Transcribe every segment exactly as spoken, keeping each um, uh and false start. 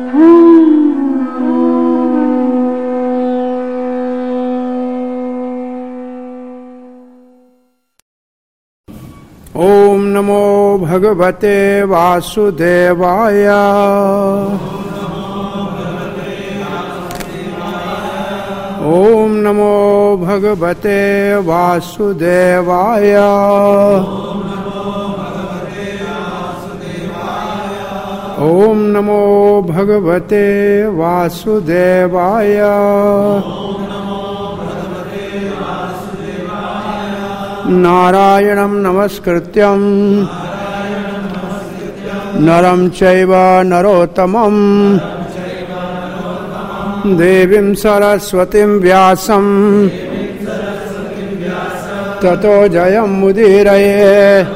ओम नमो भगवते वासुदेवाय। ओम नमो भगवते वासुदेवाय। ओम नमो भगवते वासुदेवाय। नारायणं नमस्कृत्यं नरं चैव नरोत्तमं देवीं सरस्वतीं व्यासं ततो जयमुदीरये।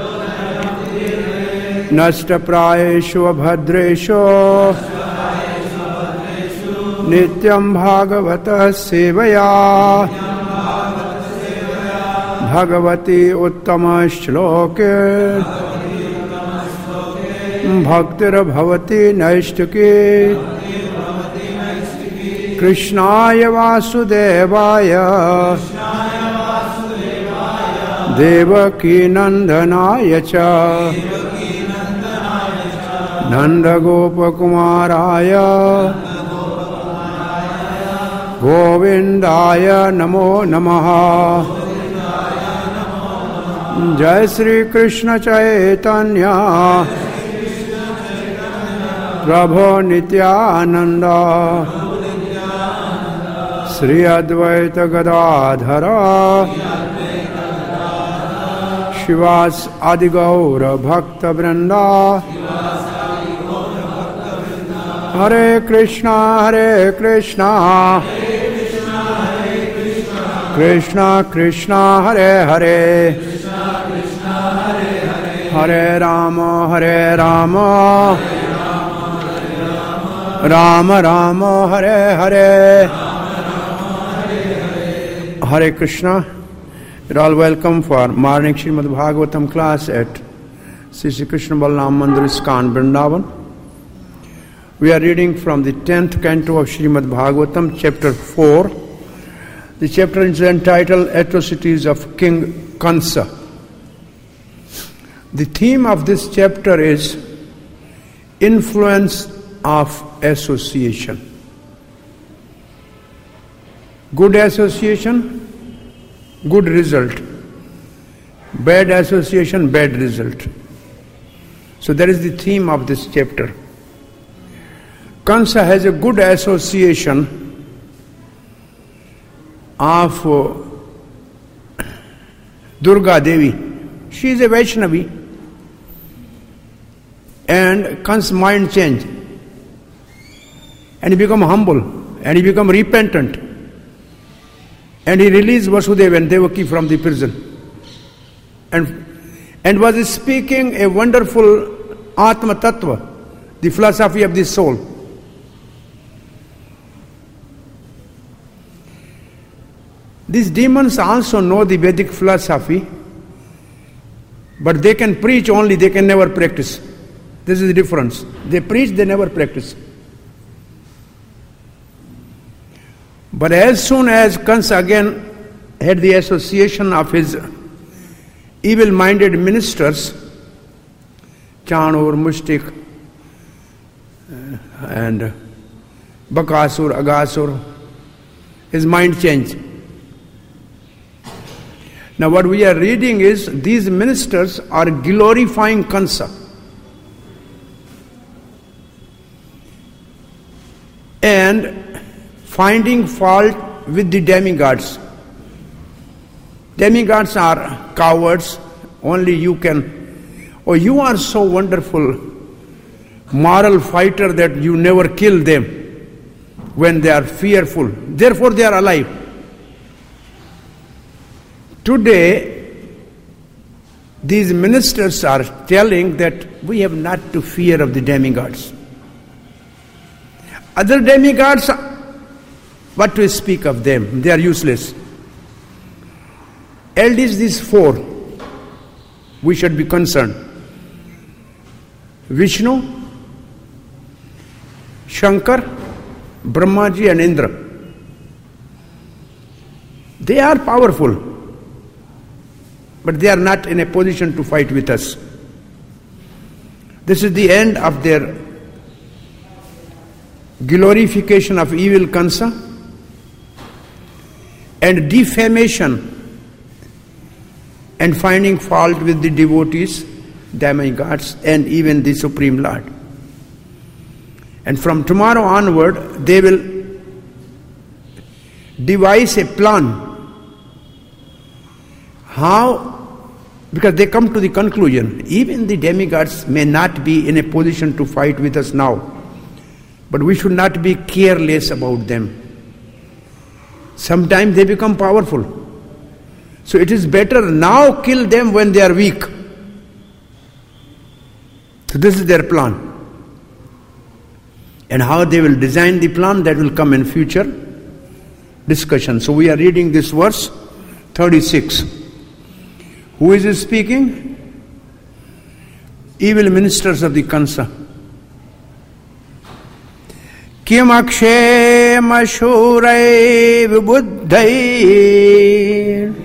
नष्टप्रायेषु भद्रेषु नित्यं भागवतः सेवया भगवती उत्तम श्लोके भक्तिर्भवती नैष्टिकी। कृष्णाय वासुदेवाय देवकी नंदनाय च नंदगोपकुमाराय गोविंदाय नमो नमः। जय श्री कृष्ण चैतन्य प्रभो नित्यानंद श्री अद्वैत गदाधर शिवास आदि गौर भक्त वृंदा। हरे कृष्णा हरे कृष्णा कृष्णा कृष्णा हरे हरे हरे राम हरे Ram Ram Ram Hare Hare. Hare Krishna. You're all welcome for morning Srimad Bhagavatam class at Sri Sri Krishna Balaram Mandir ISKCON Vrindavan. We are reading from the tenth canto of Srimad Bhagavatam, chapter four. The chapter is entitled Atrocities of King Kansa. The theme of this chapter is influence of association. Good association, good result. Bad association, bad result. So that is the theme of this chapter. Kansa has a good association of uh, Durga Devi. She is a Vaishnavi. And Kansa's mind changed. And he become humble. And he become repentant. And he released Vasudeva and Devaki from the prison. And, and was speaking a wonderful Atma Tattva, the philosophy of the soul. These demons also know the Vedic philosophy, but they can preach only, they can never practice. This is the difference. They preach, they never practice. But as soon as Kansa again had the association of his evil-minded ministers, Chanur, Mushtik, and Bakasur, Agasur, his mind changed. Now what we are reading is, these ministers are glorifying Kansa. And finding fault with the demigods. Demigods are cowards, only you can. Oh, you are so wonderful, moral fighter that you never kill them when they are fearful. Therefore they are alive. Today, these ministers are telling that we have not to fear of the demigods. Other demigods, what to speak of them? They are useless. At least these four, we should be concerned. Vishnu, Shankar, Brahmaji and Indra. They are powerful, but they are not in a position to fight with us. This is the end of their glorification of evil Kansa and defamation and finding fault with the devotees, demigods, and even the Supreme Lord. And from tomorrow onward, they will devise a plan how, because they come to the conclusion, even the demigods may not be in a position to fight with us now, but we should not be careless about them. Sometimes they become powerful. So it is better now kill them when they are weak. So this is their plan. And how they will design the plan, that will come in future discussion. So we are reading this verse thirty-six. Who is speaking? Evil ministers of the Kansa. Kim akshema shurai vibuddhai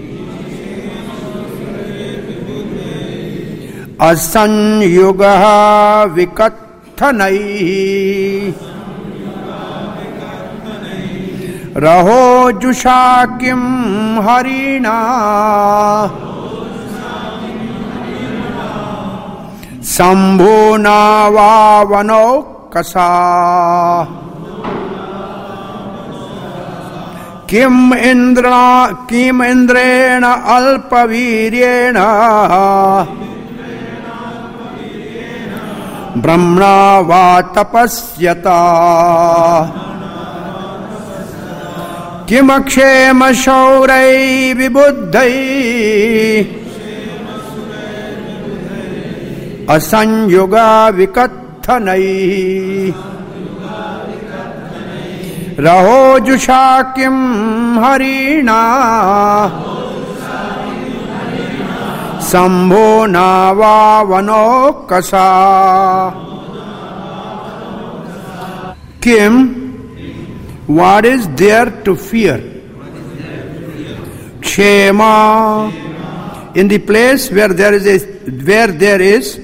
asanyuga vikathanai raho jushakim harina sambhuna vavano kasa kim indra kim indrena alpaviryena brahmna va tapasyata kim akshema shaurai vibuddhai asanyuga vikathanai raho jushakim harina sambhona vavano kasa. Kim, what is there to fear? Kshema, in the place where there is a where there is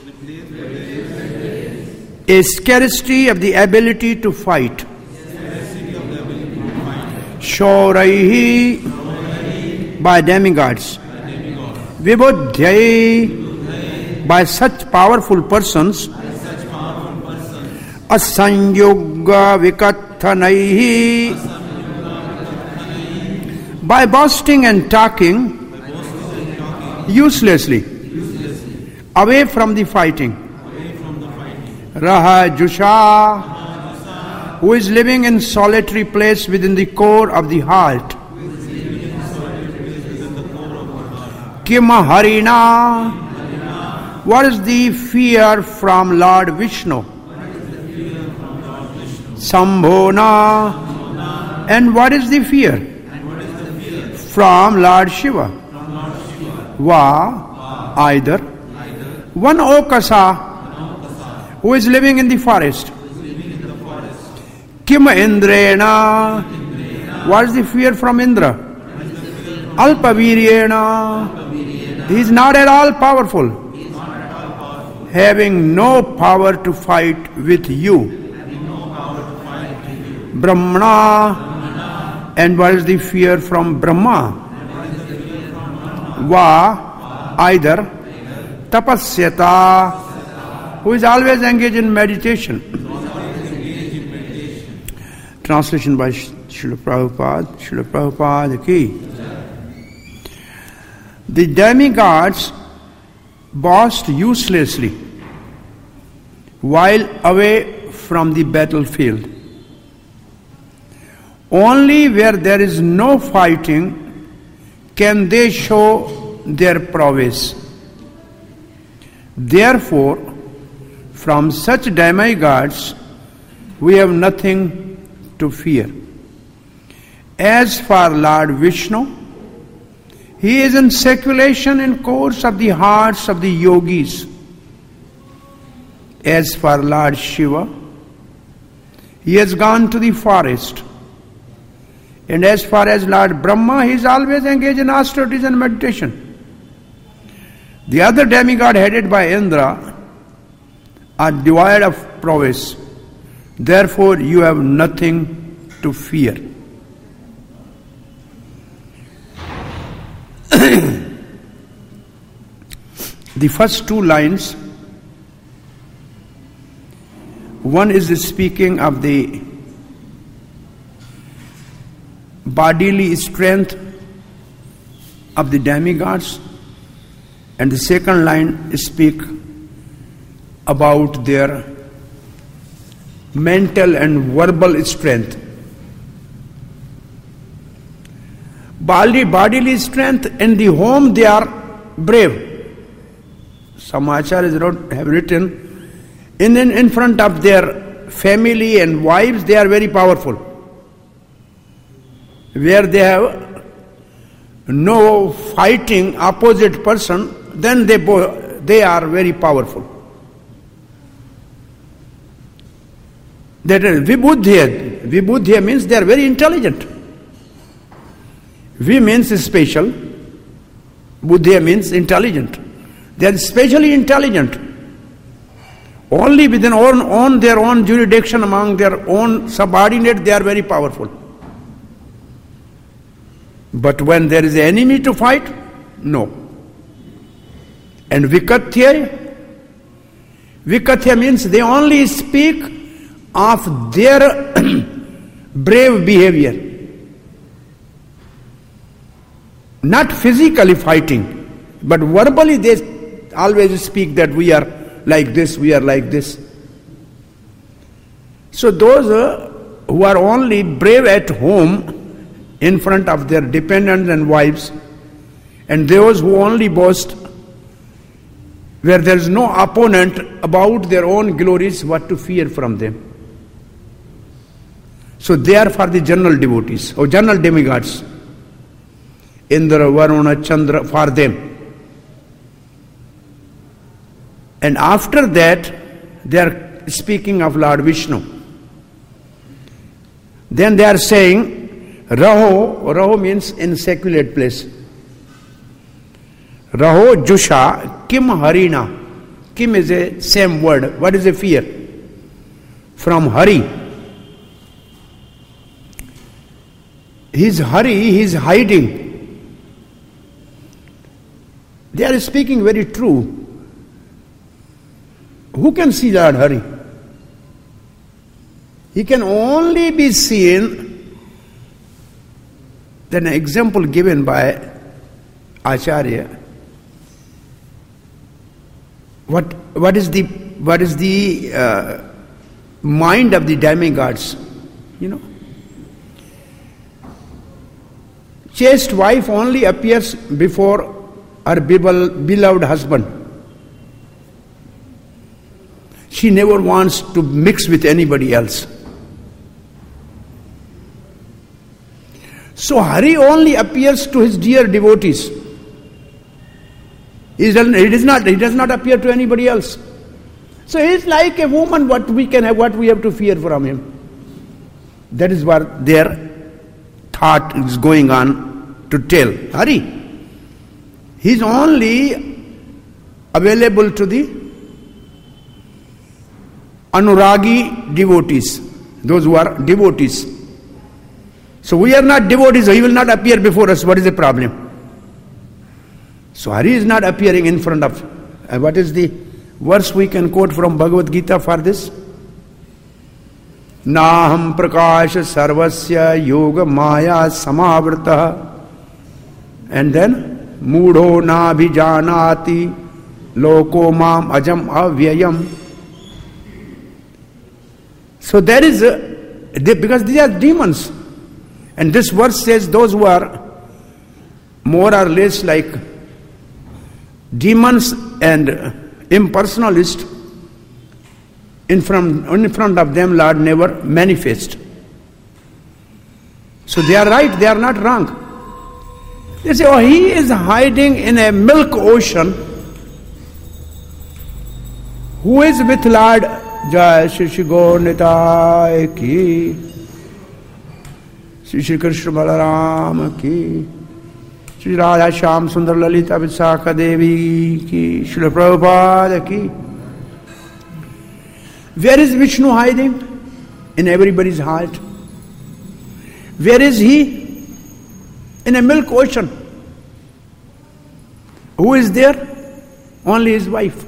a scarcity of the ability to fight. Shauraihi, by demigods. Vibuddhai, by such powerful persons. Asanyuga vikathanaihi, by boasting and talking uselessly, away from the fighting. Raha Jusha, who is living in solitary place within the core of the heart. Kima Harina, what is the fear from Lord Vishnu? Sambhona, and what is the fear from Lord Shiva? Va, either. One Okasa, who is living in the forest. Kim Indrena, what is the fear from Indra? Alpaviryena, he is not at all powerful, having no power to fight with you. Brahmana, and what is the fear from Brahma? Va, either. Tapasyata, who is always engaged in meditation. Translation by Srila Prabhupada. Srila Prabhupada ki. The demigods boast uselessly while away from the battlefield. Only where there is no fighting can they show their prowess. Therefore, from such demigods, we have nothing to fear. As for Lord Vishnu, he is in circulation in course of the hearts of the yogis. As for Lord Shiva, he has gone to the forest. And as far as Lord Brahma, he is always engaged in austerities and meditation. The other demigod headed by Indra are devoid of prowess. Therefore, you have nothing to fear. The first two lines, one is speaking of the bodily strength of the demigods, and the second line speak about their mental and verbal strength. Bodily, bodily strength, in the home they are brave. Some acharyas have written, in, in, in front of their family and wives they are very powerful. Where they have no fighting opposite person, then they, bo- they are very powerful. That is vibudhya. Vibudhya means they are very intelligent. Vi means special. Buddhya means intelligent. They are specially intelligent. Only within own, own their own jurisdiction among their own subordinate they are very powerful. But when there is an enemy to fight, no. And Vikathya, Vikathya means they only speak of their brave behavior. Not physically fighting, but verbally they always speak that we are like this, we are like this. So those uh, who are only brave at home in front of their dependents and wives, and those who only boast where there is no opponent about their own glories, what to fear from them. So they are for the general devotees or general demigods. Indra, Varuna, Chandra, for them. And after that, they are speaking of Lord Vishnu. Then they are saying, Raho, Raho means in secular place. Raho Jusha, Kim Harina. Kim is a same word. What is a fear? From Hari. His Hari, he is hiding. They are speaking very true. Who can see Lord Hari? He can only be seen. Then an example given by Acharya. What what is the what is the uh, mind of the demigods? You know, chaste wife only appears before her beloved husband. She never wants to mix with anybody else. So Hari only appears to his dear devotees. He does, he does not. He does not appear to anybody else. So he is like a woman. What we can have, what we have to fear from him. That is what their thought is going on to tell. Hari, he is only available to the anuragi devotees, those who are devotees. So we are not devotees, so he will not appear before us. What is the problem? So Hari is not appearing in front of. Uh, what is the verse we can quote from Bhagavad Gita for this? Naham prakasha sarvasya yoga maya samavrta. And then Mudho nabhijanati loko mam ajam avyayam. So there is a, they, because these are demons. And this verse says those who are more or less like demons and impersonalists, in front, in front of them Lord never manifests. So they are right, they are not wrong. They say, oh, he is hiding in a milk ocean. Who is with Lord Jai Shri Shri Gaur Nitai ki, Shri Shri Krishna Balaram ki, Shri Radha Shyam Sundar Lalita Visakha Devi ki, Shri Prabhupada ki. Where is Vishnu hiding? In everybody's heart. Where is he? In a milk ocean. Who is there? Only his wife.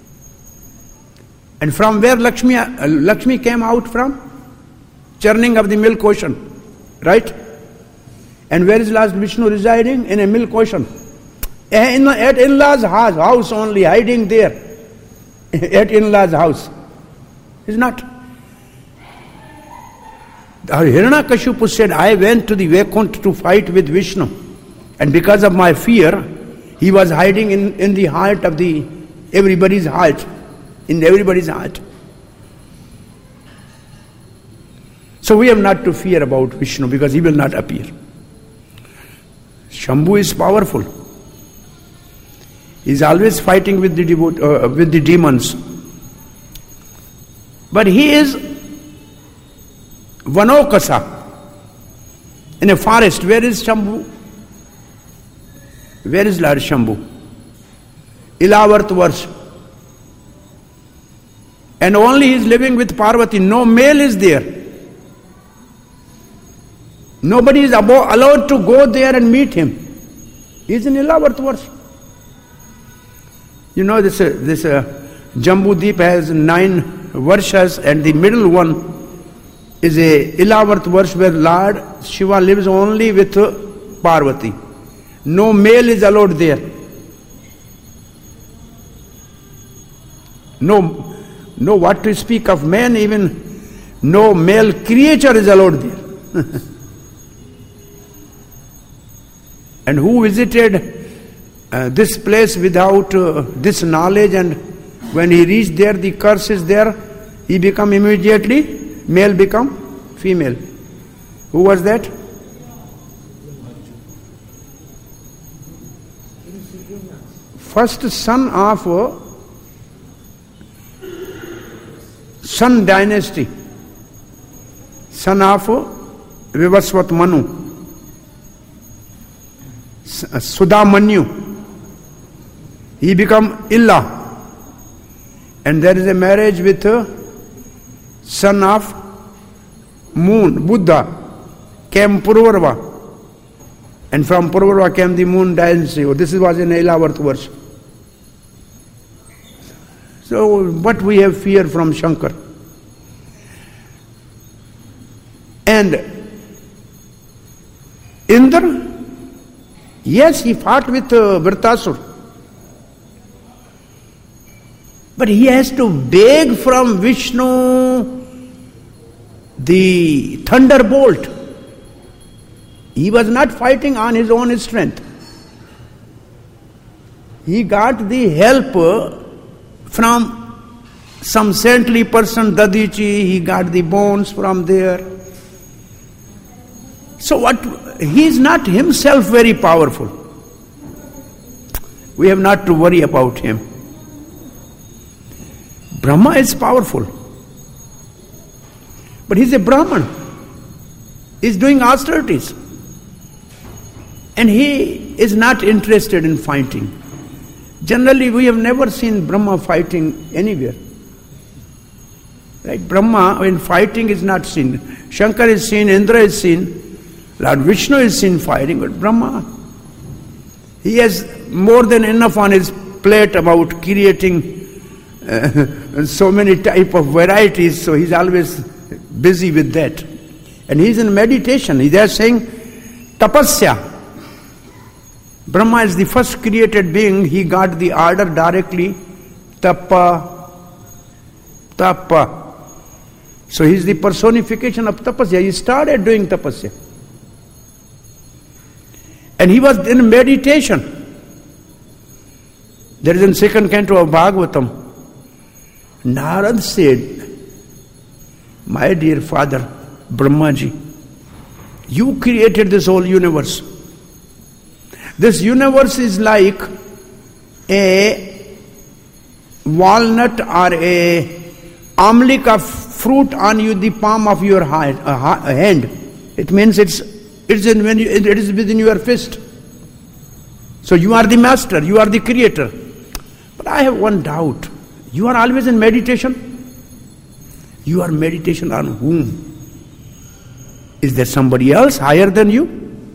And from where Lakshmi, uh, Lakshmi came out from? Churning of the milk ocean. Right? And where is Lord Vishnu residing? In a milk ocean. In, at in-laws' house only, hiding there. At in-laws' house. Is not. Hiranyakashipu said, I went to the Vaikuntha to fight with Vishnu. And because of my fear, he was hiding in, in the heart of the everybody's heart. In everybody's heart. So we have not to fear about Vishnu because he will not appear. Shambhu is powerful. He is always fighting with the devote, uh, with the demons. But he is Vanokasa in a forest. Where is Shambhu? Where is Lord Shambhu? Ilavarth Varsh. And only he is living with Parvati. No male is there. Nobody is abo- allowed to go there and meet him. He is in Ilavarth Varsh. You know this, uh, this uh, Jambu Deep has nine Varshas, and the middle one is a Ilavarth Varsh where Lord Shiva lives only with uh, Parvati. No male is allowed there. No, no what to speak of man, even no male creature is allowed there. And who visited uh, this place without uh, this knowledge, and when he reached there, the curse is there, he become immediately, male become female. Who was that? First son of uh, Sun dynasty, son of uh, Vivasvat Manu, Sudhamanyu. He become Illa. And there is a marriage with a son of moon, Buddha, came Purvarava. And from Purvarava came the moon dynasty. Oh, this was in Ilavarth verse. So, what we have fear from Shankar. And Indra, yes, he fought with uh, Vritasur. But he has to beg from Vishnu the thunderbolt. He was not fighting on his own strength. He got the help from some saintly person, Dadichi. He got the bones from there. So what? He is not himself very powerful. We have not to worry about him. Brahma is powerful. But he is a Brahman. He is doing austerities. And he is not interested in fighting. Generally, we have never seen Brahma fighting anywhere. Right? Brahma in fighting is not seen. Shankar is seen, Indra is seen, Lord Vishnu is seen fighting, but Brahma, he has more than enough on his plate about creating uh, so many type of varieties, so he's always busy with that. And he's in meditation. They are saying tapasya. Brahma is the first created being. He got the order directly, tapa, tapa. So he is the personification of tapasya. He started doing tapasya. And he was in meditation. There is in second canto of Bhagavatam. Narad said, my dear father, Brahmaji, you created this whole universe. This universe is like a walnut or a amlika fruit on you, the palm of your hand. It means it's it's in when you, it is within your fist. So you are the master, you are the creator. But I have one doubt. You are always in meditation. You are meditation on whom? Is there somebody else higher than you?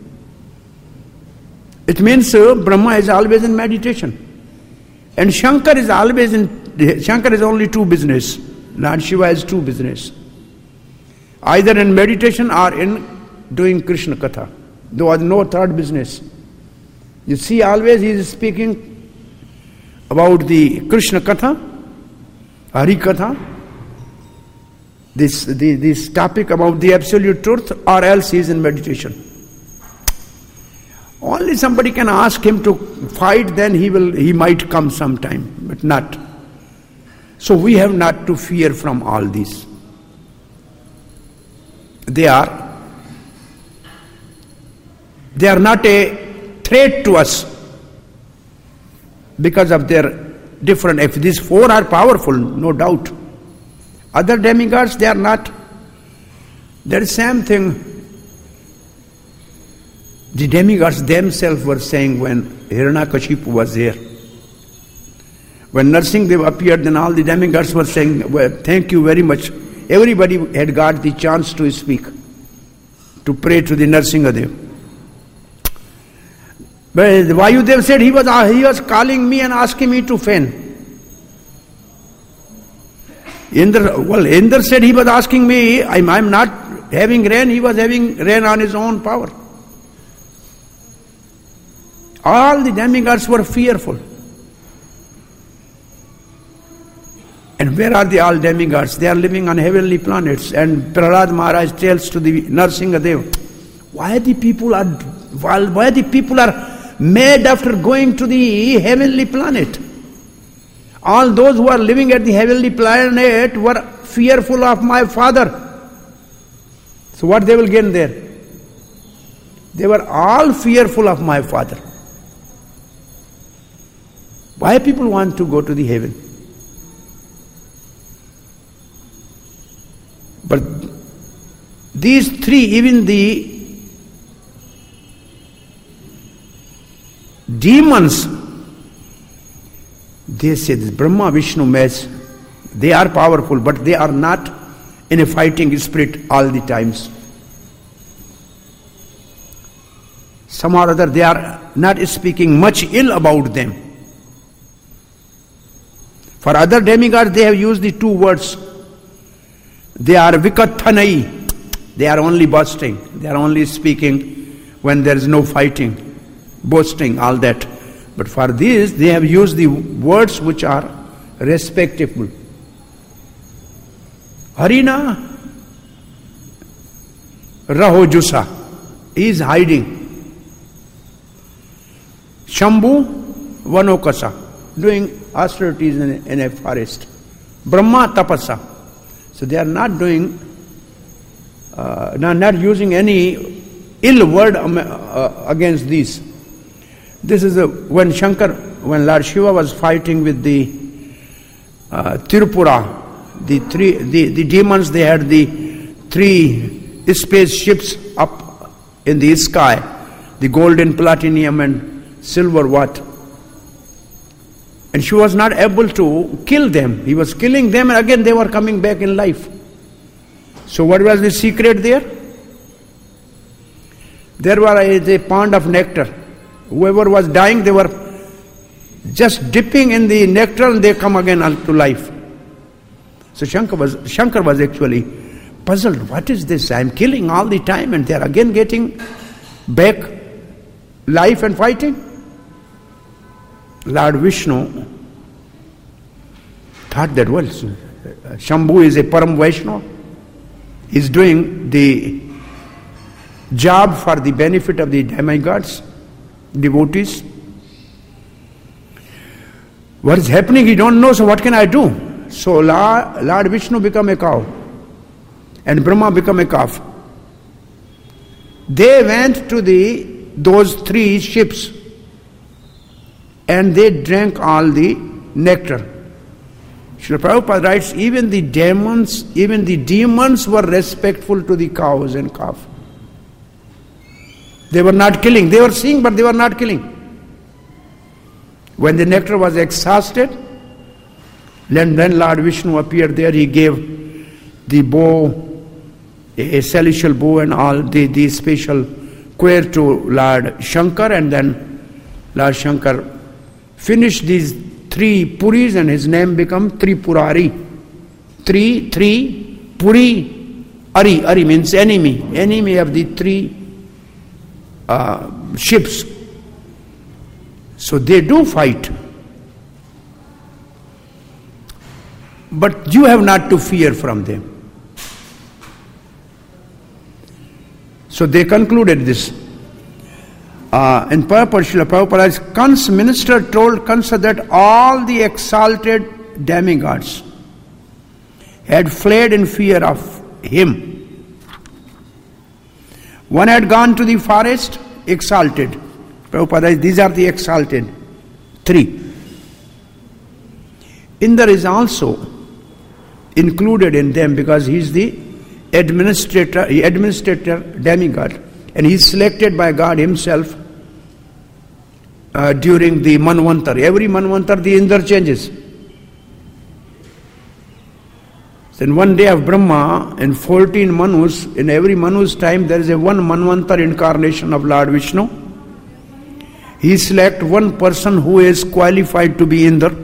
It means uh, Brahma is always in meditation. And Shankar is always in, Shankar is only two business. Lord Shiva is two business. Either in meditation or in doing Krishna Katha. There was no third business. You see, always he is speaking about the Krishna Katha, Hari Katha, this, the, this topic about the absolute truth, or else he is in meditation. Only somebody can ask him to fight, then he will, he might come sometime, but not. So we have not to fear from all these. They are, they are not a threat to us because of their different. If these four are powerful, no doubt. Other demigods, they are not. There is same thing. The demigods themselves were saying when Hiranyakashipu was there. When Narsingadev appeared, then all the demigods were saying, well, thank you very much. Everybody had got the chance to speak, to pray to the Narsingadev. But Vayudev said he was, he was calling me and asking me to fain. Indra, well, Indra said he was asking me, I'm, I'm not having rain, he was having rain on his own power. All the demigods were fearful. And where are the all demigods? They are living on heavenly planets. And Prahlad Maharaj tells to the Narsingadev, why the people are, why the people are mad after going to the heavenly planet? All those who are living at the heavenly planet were fearful of my father. So what they will gain there? They were all fearful of my father. Why people want to go to the heaven? But these three, even the demons, they say this Brahma, Vishnu, Mahesh, they are powerful, but they are not in a fighting spirit all the times. Somehow or other they are not speaking much ill about them. For other demigods they have used the two words. They are vikathanai. They are only boasting. They are only speaking when there is no fighting, boasting, all that. But for these, they have used the words which are respectable. Harina Rahojusa, he is hiding. Shambhu Vanokasa, doing austerities in, in a forest. Brahma Tapasa. So they are not doing, uh, not, not using any ill word um, uh, against these. This is a, when Shankar, when Lord Shiva was fighting with the uh, Tirupura, the three, the, the demons, they had the three spaceships up in the sky, the golden, platinum and silver what. And she was not able to kill them. He was killing them and again they were coming back in life. So what was the secret there? There was a pond of nectar. Whoever was dying, they were just dipping in the nectar and they come again to life. So Shankar was, Shankar was actually puzzled. What is this? I am killing all the time and they are again getting back life and fighting. Lord Vishnu thought that, well, Shambhu is a Param Vaishnava. He is doing the job for the benefit of the demigods, devotees. What is happening, he don't know, so what can I do? So Lord Vishnu become a cow and Brahma become a calf. They went to the those three ships and they drank all the nectar. Srila Prabhupada writes, even the demons, even the demons were respectful to the cows and calf. They were not killing. They were seeing, but they were not killing. When the nectar was exhausted, then, then Lord Vishnu appeared there. He gave the bow, a, a celestial bow and all the, the special quail to Lord Shankar, and then Lord Shankar finished these three puris and his name became Tripurari. Three, three, Puri, Ari. Ari means enemy. Enemy of the three uh, ships. So they do fight. But you have not to fear from them. So they concluded this. Uh, in purport, Srila Prabhupada's Kans minister told Kansa that all the exalted demigods had fled in fear of him. One had gone to the forest, exalted. Prabhupada, these are the exalted. Three. Indra is also included in them because he is the administrator, administrator demigod, and he is selected by God himself uh, during the Manvantar. Every Manvantar the Indra changes. So in one day of Brahma, in fourteen Manus, in every Manu's time there is a one Manvantar incarnation of Lord Vishnu. He selects one person who is qualified to be Indra,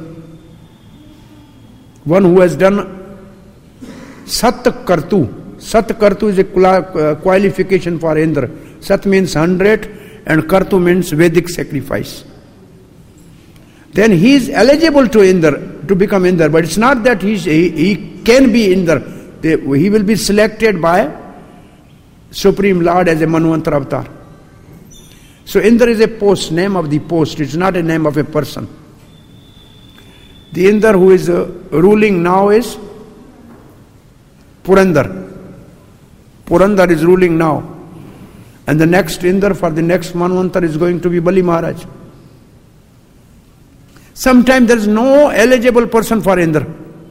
one who has done Sat Kartu. Sat Kartu is a qualification for Indra. Sat means hundred and Kartu means Vedic sacrifice. Then he is eligible to Indra, to become Indra, but it's not that he's, he, he can be Indra. They, he will be selected by Supreme Lord as a Manvantar avatar. So Indra is a post, name of the post. It's not a name of a person. The Indra who is uh, ruling now is Purandar. Purandar is ruling now. And the next Indra for the next Manvantar is going to be Bali Maharaj. Sometimes there is no eligible person for Indra.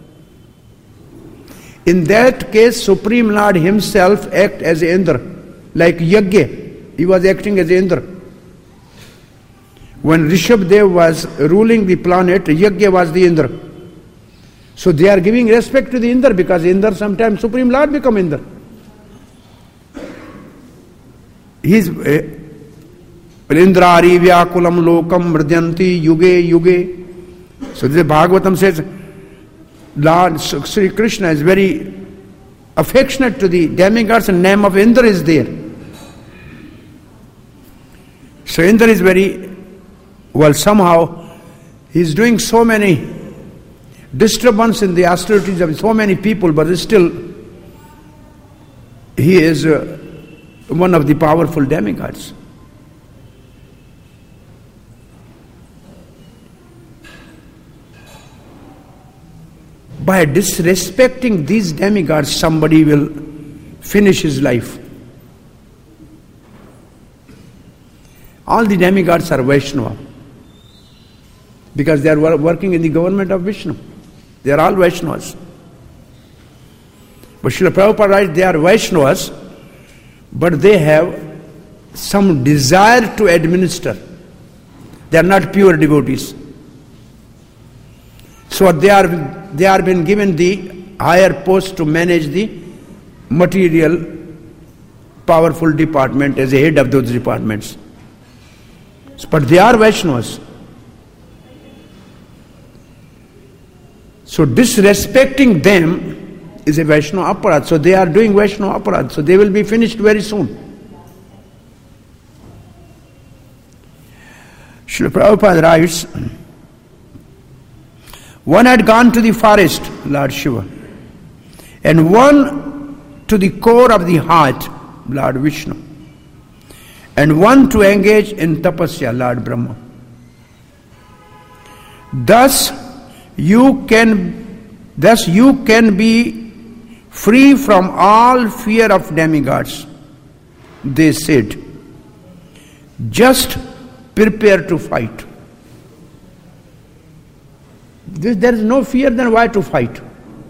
In that case, Supreme Lord himself act as Indra, like Yajna. He was acting as Indra. When Rishabdev was ruling the planet, Yajna was the Indra. So they are giving respect to the Indra because Indra sometimes Supreme Lord become Indra. He is Indrari Vyakulam Lokam Mridyanti Yuge Yuge. So the Bhagavatam says Lord Sri Krishna is very affectionate to the demigods and name of Indra is there. So Indra is very, well somehow he is doing so many disturbance in the austerities of so many people, but still he is uh, one of the powerful demigods. By disrespecting these demigods, somebody will finish his life. All the demigods are Vaishnava because they are working in the government of Vishnu. They are all Vaishnavas. But Srila Prabhupada writes they are Vaishnavas, but they have some desire to administer. They are not pure devotees. So they are they are been given the higher post to manage the material powerful department as a head of those departments. But they are Vaishnavas. So disrespecting them is a Vaishnava aparad. So they are doing Vaishnava aparad. So they will be finished very soon. Srila Prabhupada writes, one had gone to the forest, Lord Shiva, and one to the core of the heart, Lord Vishnu, and one to engage in tapasya, Lord Brahma. Thus you can, thus you can be free from all fear of demigods. They said, just prepare to fight. there is no fear, then why to fight?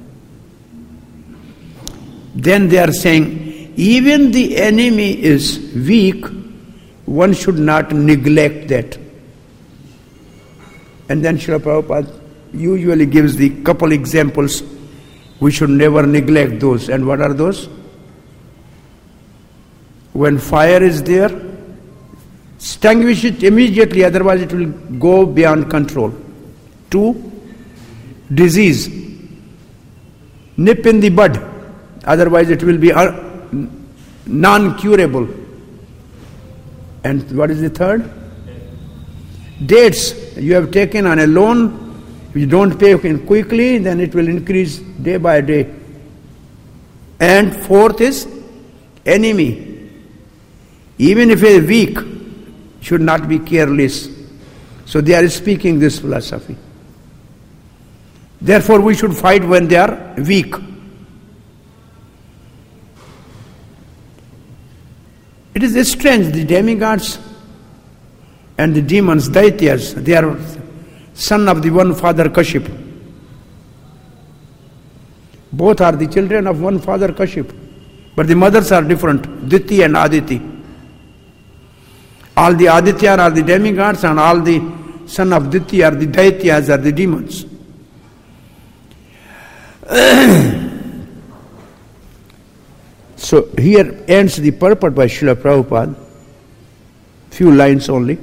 Then they are saying, even the enemy is weak, one should not neglect that. And then Srila Prabhupada usually gives the couple examples. We should never neglect those. And what are those? When fire is there, extinguish it immediately, otherwise it will go beyond control. Two, disease. Nip in the bud, otherwise it will be non-curable. And what is the third? Dates. You have taken on a loan, if you don't pay quickly, then it will increase day by day. And fourth is enemy. Even if he is weak, should not be careless. So they are speaking this philosophy. Therefore we should fight when they are weak. It is strange, the demigods and the demons, Daityas, they are son of the one father Kashyap. Both are the children of one father Kashyap, but the mothers are different, Diti and Aditi. All the Aditya are the demigods and all the son of Diti are the Daityas, are the demons. So here ends the purport by Srila Prabhupada, few lines only.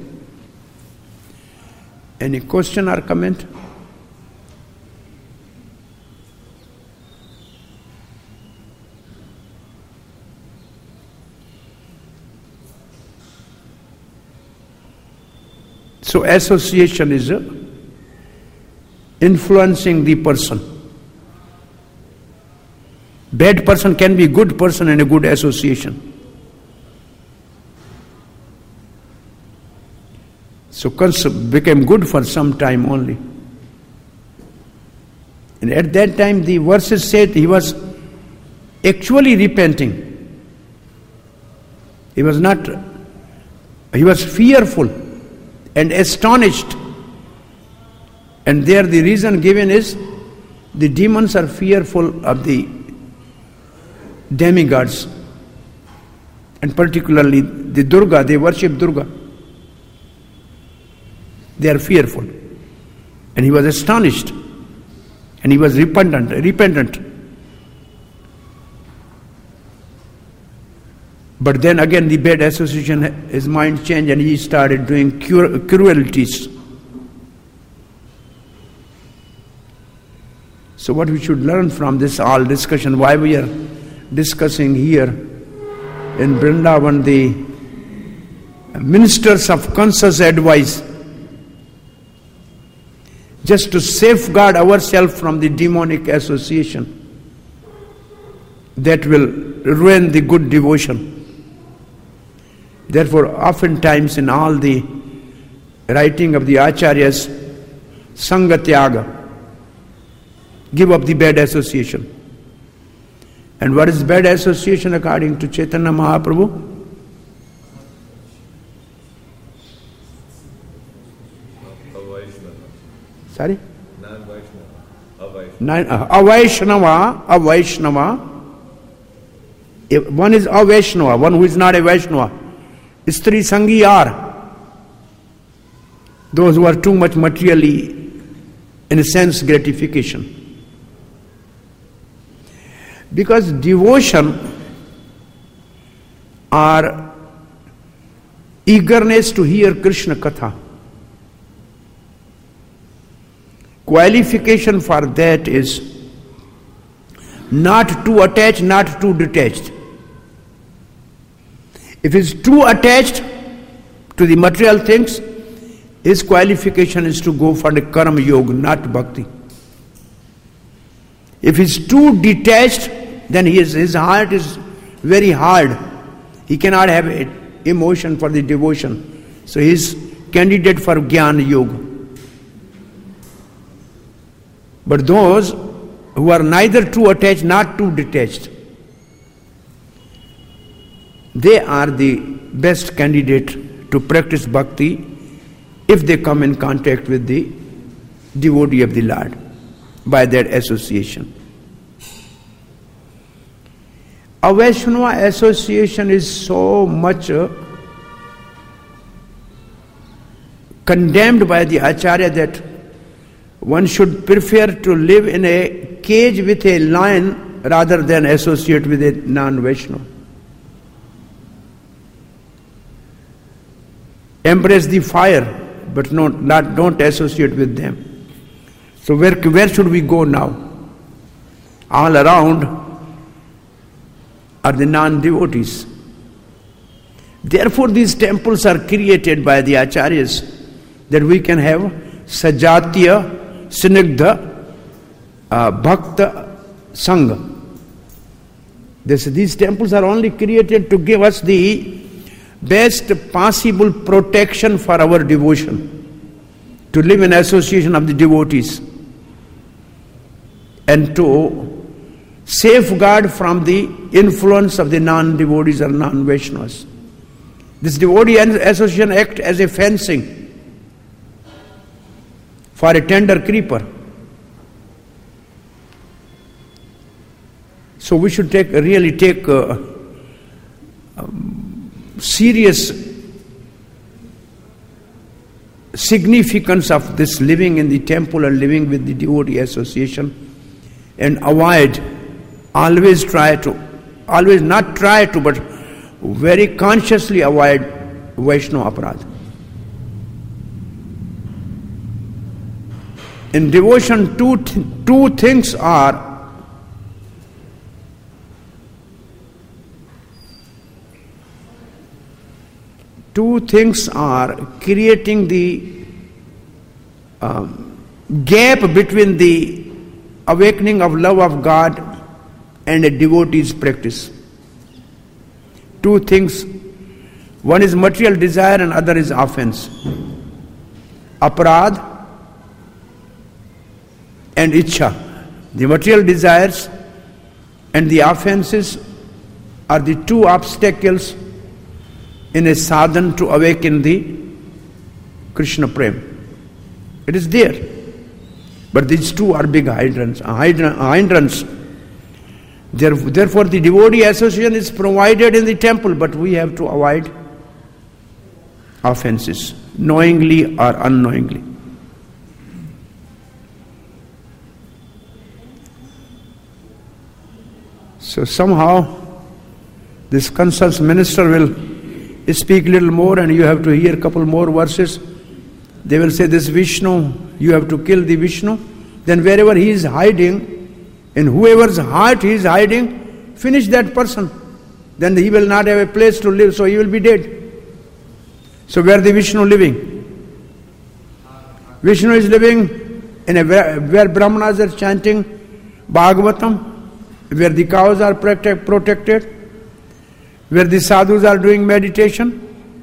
Any question or comment? So association is uh, influencing the person. Bad person can be good person in a good association. So Kansa became good for some time only. And at that time the verses said he was actually repenting. He was not, he was fearful and astonished. And there the reason given is the demons are fearful of the demigods, and particularly the Durga, they worship Durga. They are fearful. And he was astonished. And he was repentant, repentant. But then again the bad association, his mind changed and he started doing cru- cruelties. So what we should learn from this all discussion, why we are discussing here in Vrindavan the ministers of Kansa's advice, just to safeguard ourselves from the demonic association that will ruin the good devotion. Therefore, oftentimes in all the writing of the Acharyas, Sangatyaga, give up the bad association. And what is bad association according to Chaitanya Mahaprabhu? Sorry? Non-Vaishnava. Avaishnava, Avaishnava. One is Avaishnava, one who is not a Vaishnava. Istri Sangi are those who are too much materially in a sense gratification. Because devotion or eagerness to hear Krishna Katha, qualification for that is not too attached, not too detached. If he is too attached to the material things, his qualification is to go for the karma yoga, not bhakti. If he is too detached, then he is, his heart is very hard. He cannot have emotion for the devotion. So he is candidate for Jnana Yoga. But those who are neither too attached, not too detached, they are the best candidate to practice bhakti if they come in contact with the devotee of the Lord by that association. A Vaishnava association is so much uh, condemned by the Acharya that one should prefer to live in a cage with a lion rather than associate with a non-Vaishnava. Embrace the fire, but not, not, don't associate with them. So where, where should we go now? All around are the non-devotees. Therefore these temples are created by the Acharyas, that we can have Sajatiya, Snigdha, uh, Bhakta, Sangha. This, these temples are only created to give us the best possible protection for our devotion, to live in association of the devotees, and to safeguard from the influence of the non-devotees or non-Vaishnavas. This devotee association acts as a fencing for a tender creeper. So we should take really take uh, um, serious significance of this living in the temple and living with the devotee association, and avoid, always try to, always not try to, but very consciously avoid Vaishnava aparadha. In devotion, two, th- two things are two things are creating the um, gap between the awakening of love of God and a devotee's practice. Two things. One is material desire and other is offense. Aparad and Ichha. The material desires and the offenses are the two obstacles in a sadhana to awaken the Krishna Prem. It is there. But these two are big hindrance. hindrance. Therefore, the devotee association is provided in the temple, but we have to avoid offenses, knowingly or unknowingly. So somehow this concerned minister will speak a little more, and you have to hear a couple more verses. They will say, this Vishnu, you have to kill the Vishnu. Then wherever he is hiding, in whoever's heart he is hiding, finish that person. Then he will not have a place to live, so he will be dead. So where the Vishnu living? Vishnu is living in a where, where Brahmanas are chanting Bhagavatam, where the cows are protect, protected, where the sadhus are doing meditation.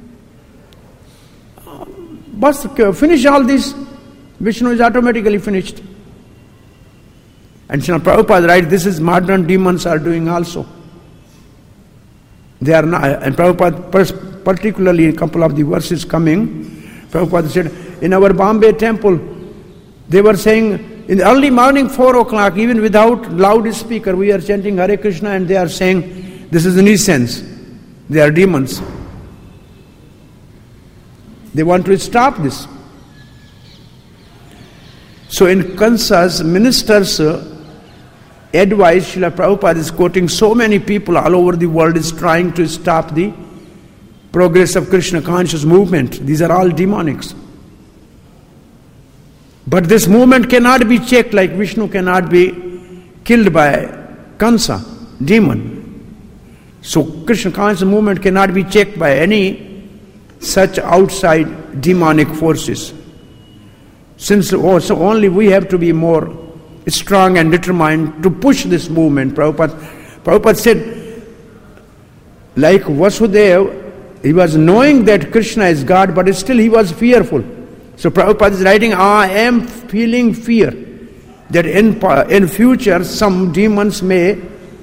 But finish all this, Vishnu is automatically finished. And Srila Prabhupada writes, this is modern demons are doing also. They are not, and Prabhupada, particularly a couple of the verses coming, Prabhupada said, in our Bombay temple, they were saying, in the early morning, four o'clock, even without loudspeaker, we are chanting Hare Krishna, and they are saying, this is nuisance. They are demons. They want to stop this. So in Kansa's ministers' advice, Srila Prabhupada is quoting, so many people all over the world is trying to stop the progress of Krishna conscious movement. These are all demonics. But this movement cannot be checked, like Vishnu cannot be killed by Kansa, demon. So Krishna conscious movement cannot be checked by any such outside demonic forces. Since also only we have to be more strong and determined to push this movement. Prabhupada, Prabhupada said, like Vasudeva, he was knowing that Krishna is God, but still he was fearful. So Prabhupada is writing, I am feeling fear that in, in future some demons may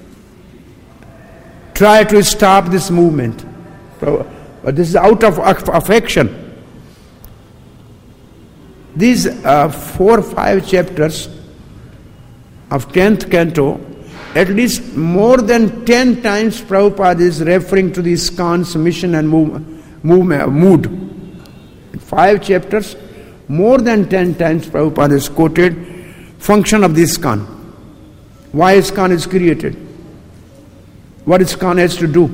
try to stop this movement. But this is out of affection. these uh, four, five chapters of tenth canto, at least more than ten times Prabhupada is referring to the ISKCON's mission and move, move, mood. Five chapters, more than ten times Prabhupada is quoted function of the ISKCON. Why ISKCON is created. What ISKCON has to do.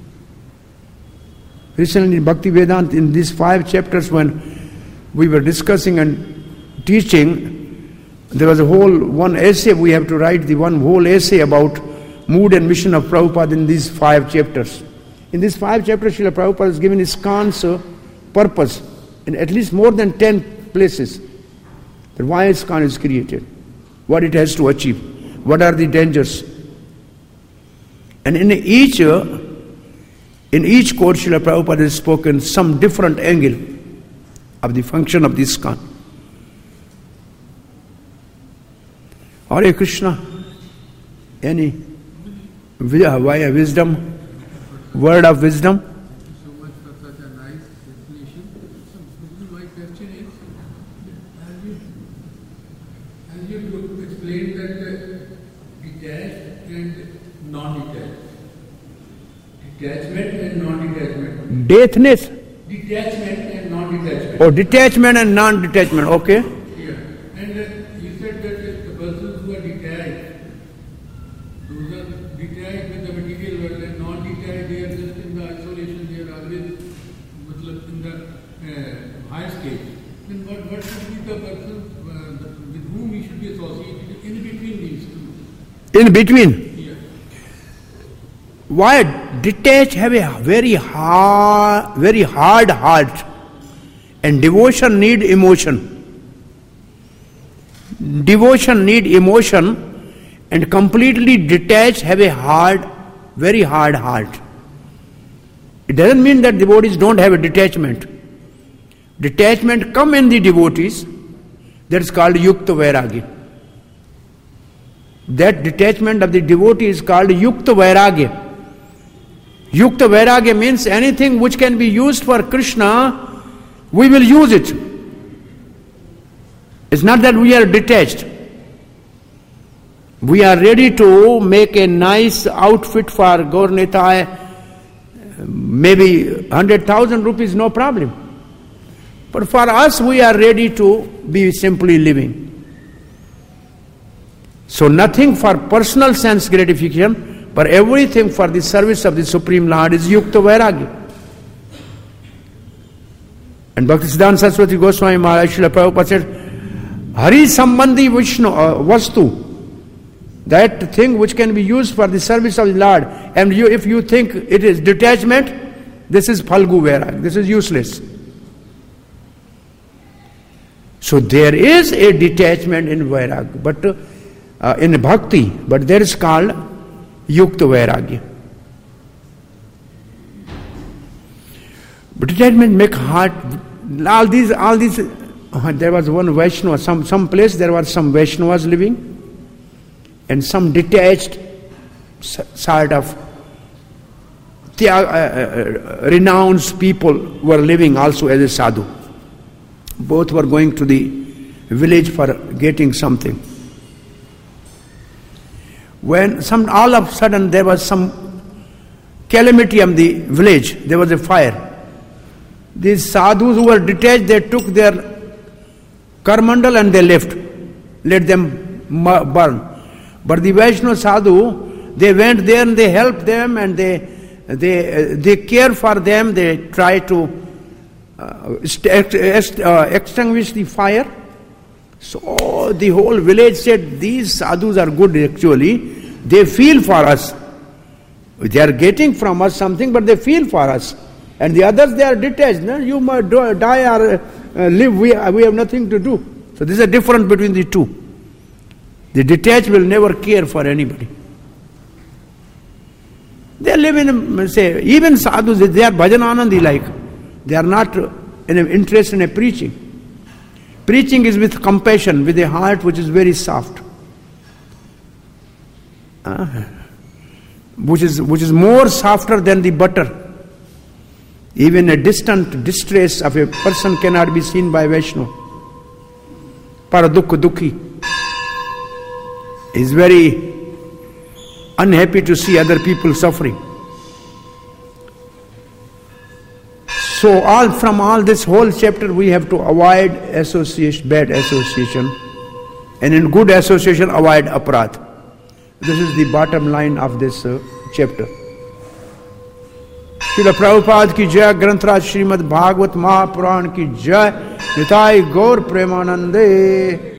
Recently in Bhakti Vedanta, in these five chapters when we were discussing and teaching, there was a whole one essay, we have to write the one whole essay about mood and mission of Prabhupada in these five chapters. In these five chapters, Srila Prabhupada has given ISKCON's uh, purpose in at least more than ten places. That why ISKCON is created, what it has to achieve, what are the dangers. And in each uh, in each course, Srila Prabhupada has spoken some different angle of the function of the ISKCON. Hare Krishna, any via wisdom, word of wisdom? Thank you so much for such a nice explanation. So, my question is, as you, as you explained that uh, detached and non-detached, detachment and non-detachment. Deathness? Detachment and non-detachment. Oh, detachment and non-detachment, okay. Yeah. And uh, you said that the persons who are detached, those are detached with the material world, and non-detached, they are just in the isolation, they are always in the uh, high stage. Then what, what should be the person uh, with whom he should be associated in between these two? In between? Yeah. Why? Detached have a very hard, very hard heart, and devotion need emotion. Devotion need emotion, and completely detached have a hard, very hard heart. It doesn't mean that devotees don't have a detachment. Detachment come in the devotees, that's called Yukta Vairagya. That detachment of the devotee is called Yukta Vairagya. Yukta Vairagya means anything which can be used for Krishna, we will use it. It's not that we are detached. We are ready to make a nice outfit for Gaur Nitai, maybe one hundred thousand rupees, no problem. But for us, we are ready to be simply living. So nothing for personal sense gratification, but everything for the service of the Supreme Lord is Yukta Vairagya. And Bhaktisiddhanta Saraswati Goswami Maharaj Srila Prabhupada said, Hari Sambandhi Vishnu uh, Vastu, that thing which can be used for the service of the Lord, and you, if you think it is detachment, this is Phalgu Vairagya, this is useless. So there is a detachment in Vairagya, but uh, in Bhakti, but there is called Yukta Vairagya. But detachment make heart, all these, all these, uh, there was one Vaishnava, some, some place there were some Vaishnavas living, and some detached sort of uh, uh, renounced people were living also as a sadhu. Both were going to the village for getting something. When some, all of a sudden there was some calamity in the village, there was a fire. These sadhus who were detached, they took their karmandal and they left, let them burn. But the Vaishnava sadhu, they went there and they helped them, and they they they care for them. They try to uh, uh, extinguish the fire. So the whole village said, these sadhus are good actually. They feel for us. They are getting from us something, but they feel for us. And the others, they are detached. No? You must die or uh, live. We, we have nothing to do. So this is a difference between the two. The detached will never care for anybody. They live in, a, say, even sadhus, they are bhajananandi like. They are not in a, interested in a preaching. Preaching is with compassion, with a heart which is very soft. Uh, which is which is more softer than the butter. Even a distant distress of a person cannot be seen by Vaishnava. paradukh dukhi. Is very unhappy to see other people suffering. So all from all this whole chapter we have to avoid association, bad association, and in good association avoid aparadh. This is the bottom line of this uh, chapter. Srila Prabhupada ki jai, Grantraj Srimad Bhagavad Mahapuran ki jai, Nitai Gaur Premanande.